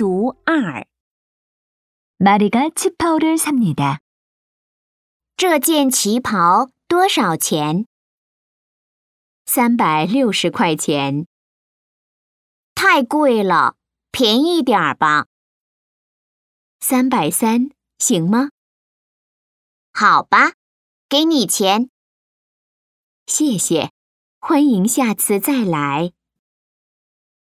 读2。 마리가 치파오를 삽니다. 这件旗袍多少钱？360块钱。太贵了，便宜点儿吧。330，行吗？好吧，给你钱。谢谢，欢迎下次再来。